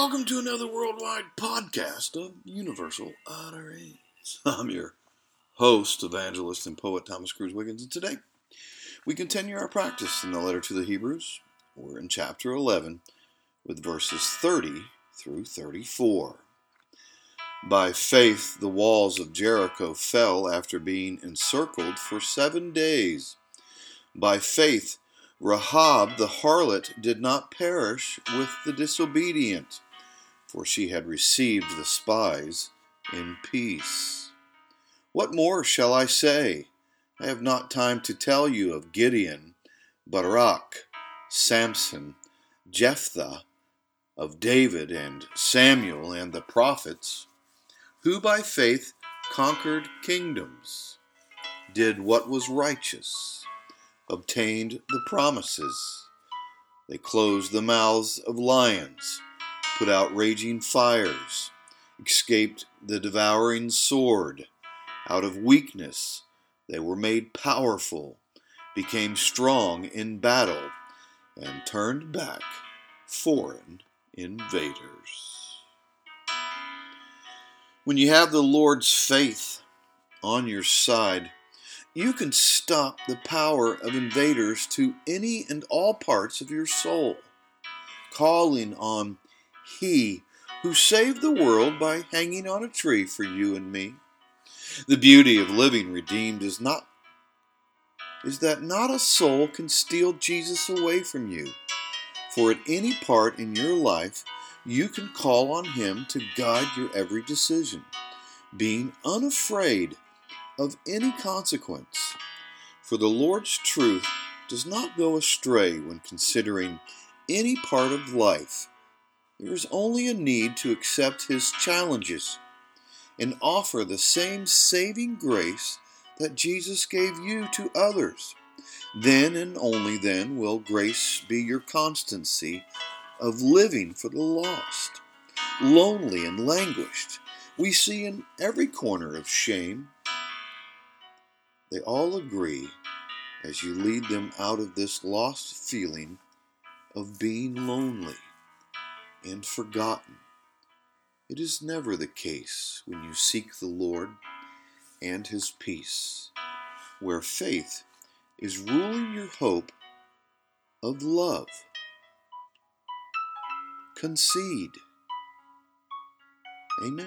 welcome to another worldwide podcast of Universal Utterance. I'm your host, evangelist, and poet Thomas Cruz Wiggins, and today we continue our practice in the letter to the Hebrews. We're in chapter 11 with verses 30 through 34. By faith, the walls of Jericho fell after being encircled for 7 days. By faith, Rahab the harlot did not perish with the disobedient, for she had received the spies in peace. What more shall I say? I have not time to tell you of Gideon, Barak, Samson, Jephthah, of David and Samuel and the prophets, who by faith conquered kingdoms, did what was righteous, obtained the promises. They closed the mouths of lions, put out raging fires, escaped the devouring sword. Out of weakness they were made powerful, became strong in battle, and turned back foreign invaders. When you have the Lord's faith on your side, you can stop the power of invaders to any and all parts of your soul, calling on He who saved the world by hanging on a tree for you and me. The beauty of living redeemed is that not a soul can steal Jesus away from you. For at any part in your life, you can call on Him to guide your every decision, being unafraid of any consequence. For the Lord's truth does not go astray when considering any part of life. There is only a need to accept His challenges and offer the same saving grace that Jesus gave you to others. Then and only then will grace be your constancy of living for the lost, lonely and languished. We see in every corner of shame. They all agree as you lead them out of this lost feeling of being lonely and forgotten. It is never the case when you seek the Lord and His peace, where faith is ruling your hope of love. Concede. Amen.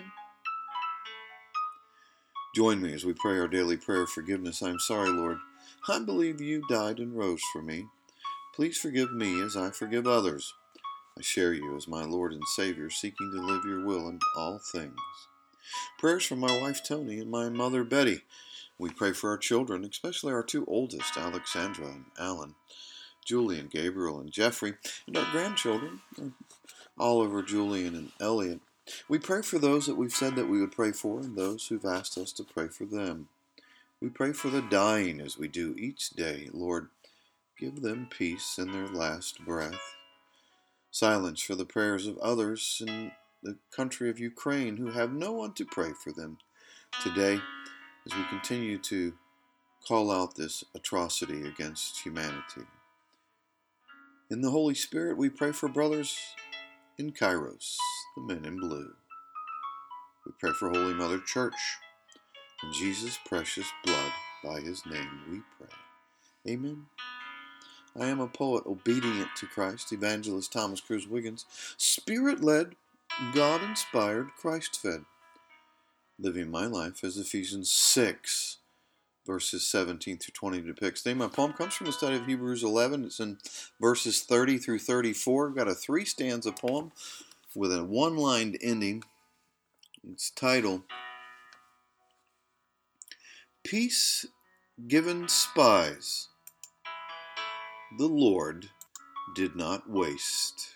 Join me as we pray our daily prayer of forgiveness. I am sorry, Lord. I believe you died and rose for me. Please forgive me as I forgive others. I share you as my Lord and Savior, seeking to live your will in all things. Prayers for my wife Tony and my mother Betty. We pray for our children, especially our 2 oldest, Alexandra and Alan, Julian, Gabriel, and Jeffrey, and our grandchildren, Oliver, Julian, and Elliot. We pray for those that we've said that we would pray for and those who've asked us to pray for them. We pray for the dying as we do each day. Lord, give them peace in their last breath. Silence for the prayers of others in the country of Ukraine who have no one to pray for them today as we continue to call out this atrocity against humanity. In the Holy Spirit, we pray for brothers in Kairos, the men in blue. We pray for Holy Mother Church. In Jesus' precious blood, by His name we pray. Amen. I am a poet obedient to Christ, evangelist Thomas Cruz Wiggins, Spirit-led, God-inspired, Christ-fed, living my life as Ephesians 6, verses 17 through 20 depicts. Today my poem comes from the study of Hebrews 11. It's in verses 30 through 34. I've got a 3-stanza poem with a 1-lined ending. Its title, Peace Given Spies, the Lord did not waste.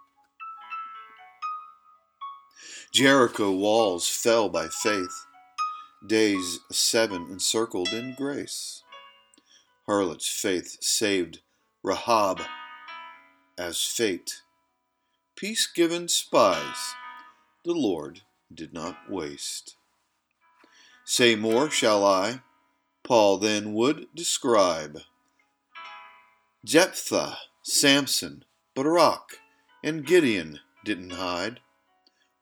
Jericho walls fell by faith, days 7 encircled in grace. Harlot's faith saved Rahab as fate. Peace-given spies, the Lord did not waste. Say more shall I? Paul then would describe Jephthah, Samson, Barak, and Gideon didn't hide.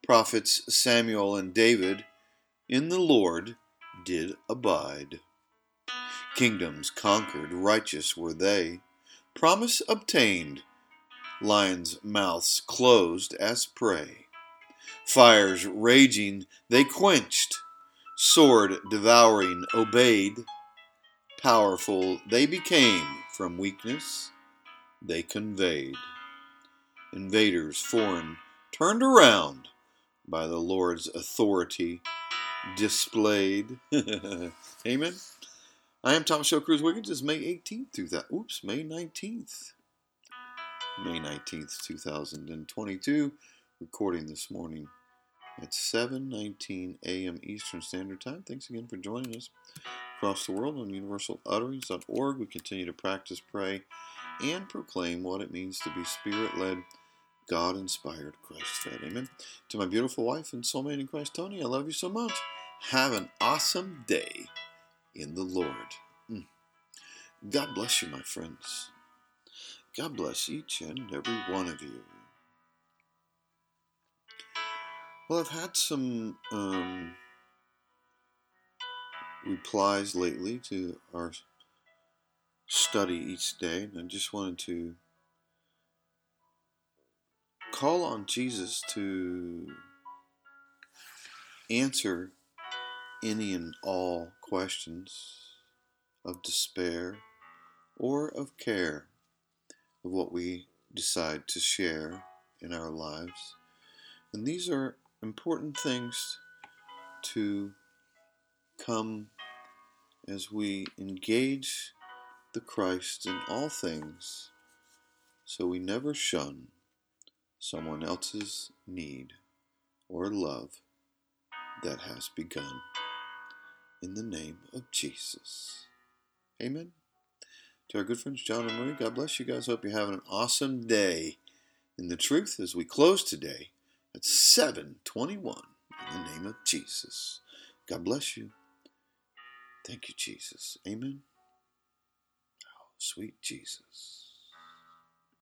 prophets Samuel and David in the Lord did abide. Kingdoms conquered, righteous were they, promise obtained, lions' mouths closed as prey. Fires raging they quenched, sword devouring obeyed. Powerful they became, from weakness they conveyed. Invaders foreign turned around, by the Lord's authority displayed. Amen. I am Thomas Shell Cruz Wiggins. It's May 18th, May 19th. May 19th, 2022. Recording this morning at 7:19 a.m. Eastern Standard Time. Thanks again for joining us across the world on universalutterings.org. We continue to practice, pray, and proclaim what it means to be Spirit-led, God-inspired, Christ-fed. Amen. To my beautiful wife and soulmate in Christ, Tony, I love you so much. Have an awesome day in the Lord. God bless you, my friends. God bless each and every one of you. Well, I've had some replies lately to our study each day, and I just wanted to call on Jesus to answer any and all questions of despair or of care of what we decide to share in our lives. And these are important things to come as we engage the Christ in all things, so we never shun someone else's need or love that has begun. In the name of Jesus. Amen. To our good friends John and Marie, God bless you guys. Hope you're having an awesome day in the truth as we close today at 7:21 in the name of Jesus. God bless you. Thank you, Jesus. Amen. Oh, sweet Jesus.